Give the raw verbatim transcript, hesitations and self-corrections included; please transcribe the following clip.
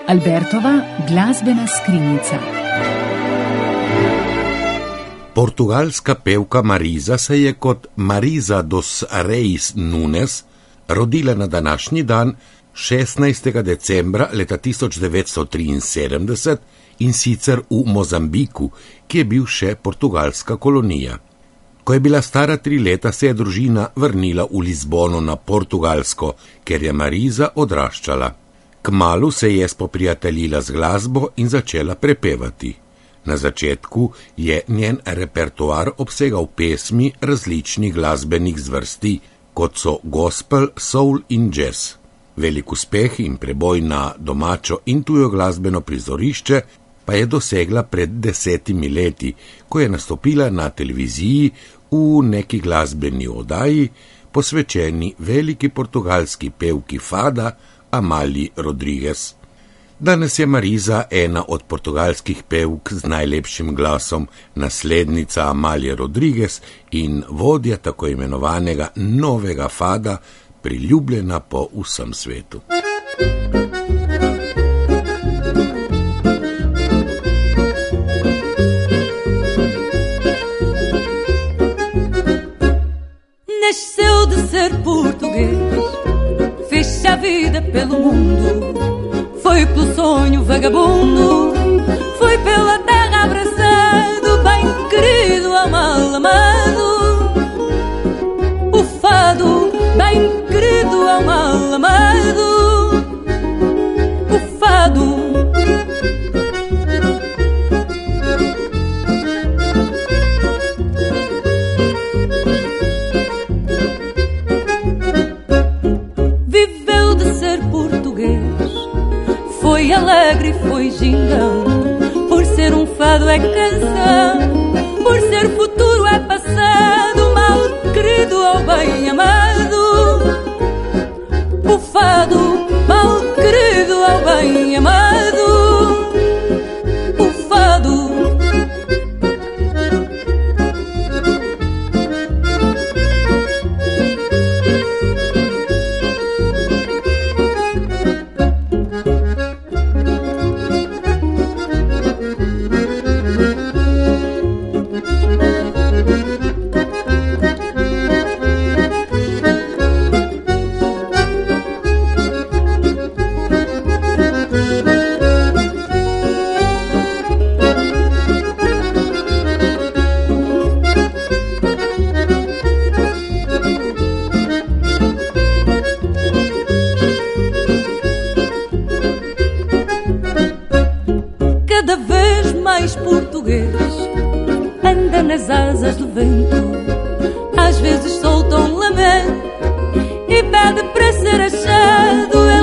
Albertova glasbena skrinjica. Portugalska pevka Marisa se je kot Marisa dos Reis Nunes rodila na današnji dan šestnajstega decembra leta tisoč devetsto triinsedemdeset in sicer v Mozambiku, ki je bil še portugalska kolonija. Ko je bila stara tri leta, se je družina vrnila v Lizbono na Portugalsko, ker je Marisa odraščala. Kmalu se je spoprijateljila z glasbo in začela prepevati. Na začetku je njen repertoar obsegal pesmi različnih glasbenih zvrsti, kot so gospel, soul in jazz. Velik uspeh in preboj na domačo in tujo glasbeno prizorišče pa je dosegla pred desetimi leti, ko je nastopila na televiziji v neki glasbeni oddaji, posvečeni veliki portugalski pevki fada Amália Rodrigues. Danes je Marisa ena od portugalskih pevk z najlepšim glasom, naslednica Amálie Rodrigues in vodja tako imenovanega novega fada, priljubljena po vsem svetu. Nasceu de ser português, fez-se a vida pelo mundo, foi pelo sonho vagabundo, foi pela terra abraçado, bem querido, mal amado. O fado, bem querido, mal amado. O fado. Viveu de ser português, foi alegre, foi gingão. Por ser um fado é canção, por ser futuro é passado, mal querido ou bem amado. O fado, mal querido ou bem amado. O fado. Cada vez mais português, anda nas asas do vento, às vezes solta um lamento e pede para ser achado.